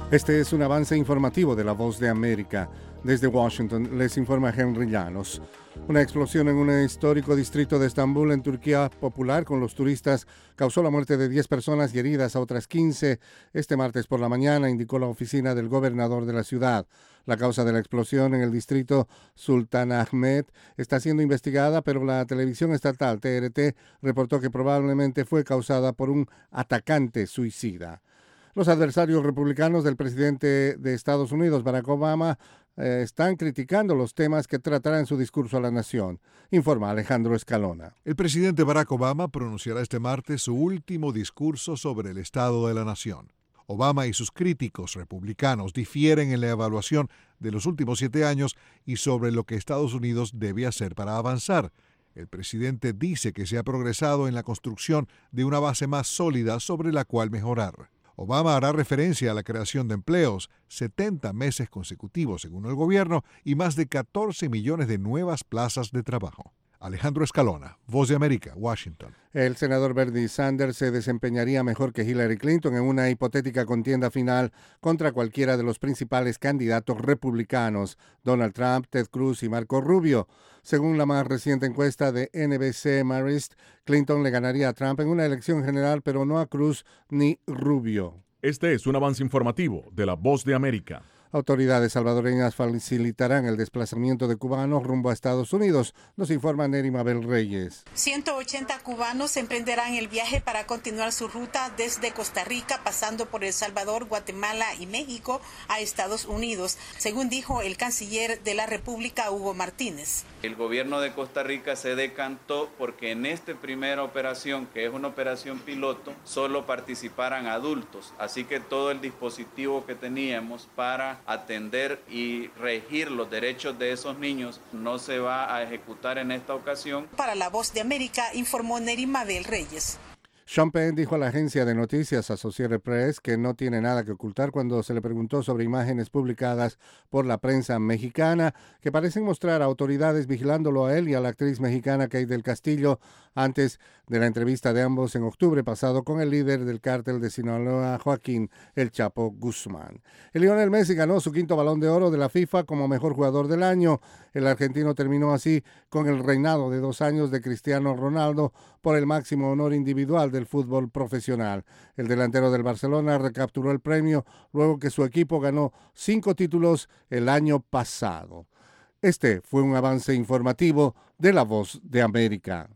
Este es un avance informativo de La Voz de América. Desde Washington les informa Henry Llanos. Una explosión en un histórico distrito de Estambul, en Turquía, popular con los turistas, causó la muerte de 10 personas y heridas a otras 15 este martes por la mañana, indicó la oficina del gobernador de la ciudad. La causa de la explosión en el distrito Sultanahmet está siendo investigada, pero la televisión estatal TRT reportó que probablemente fue causada por un atacante suicida. Los adversarios republicanos del presidente de Estados Unidos, Barack Obama, están criticando los temas que tratará en su discurso a la nación, informa Alejandro Escalona. El presidente Barack Obama pronunciará este martes su último discurso sobre el estado de la nación. Obama y sus críticos republicanos difieren en la evaluación de los últimos 7 años y sobre lo que Estados Unidos debe hacer para avanzar. El presidente dice que se ha progresado en la construcción de una base más sólida sobre la cual mejorar. Obama hará referencia a la creación de empleos, 70 meses consecutivos según el gobierno y más de 14 millones de nuevas plazas de trabajo. Alejandro Escalona, Voz de América, Washington. El senador Bernie Sanders se desempeñaría mejor que Hillary Clinton en una hipotética contienda final contra cualquiera de los principales candidatos republicanos, Donald Trump, Ted Cruz y Marco Rubio. Según la más reciente encuesta de NBC Marist, Clinton le ganaría a Trump en una elección general, pero no a Cruz ni Rubio. Este es un avance informativo de La Voz de América. Autoridades salvadoreñas facilitarán el desplazamiento de cubanos rumbo a Estados Unidos, nos informa Neri Mabel Reyes. 180 cubanos emprenderán el viaje para continuar su ruta desde Costa Rica, pasando por El Salvador, Guatemala y México a Estados Unidos, según dijo el canciller de la República, Hugo Martínez. El gobierno de Costa Rica se decantó porque en esta primera operación, que es una operación piloto, solo participaran adultos, así que todo el dispositivo que teníamos para atender y regir los derechos de esos niños no se va a ejecutar en esta ocasión. Para La Voz de América, informó Neri Mabel Reyes. Sean Penn dijo a la agencia de noticias Associated Press que no tiene nada que ocultar cuando se le preguntó sobre imágenes publicadas por la prensa mexicana que parecen mostrar a autoridades vigilándolo a él y a la actriz mexicana Kate del Castillo antes de la entrevista de ambos en octubre pasado con el líder del cártel de Sinaloa, Joaquín El Chapo Guzmán. El Lionel Messi ganó su 5º Balón de Oro de la FIFA como mejor jugador del año. El argentino terminó así con el reinado de 2 años de Cristiano Ronaldo por el máximo honor individual del fútbol profesional. El delantero del Barcelona recapturó el premio luego que su equipo ganó 5 títulos el año pasado. Este fue un avance informativo de La Voz de América.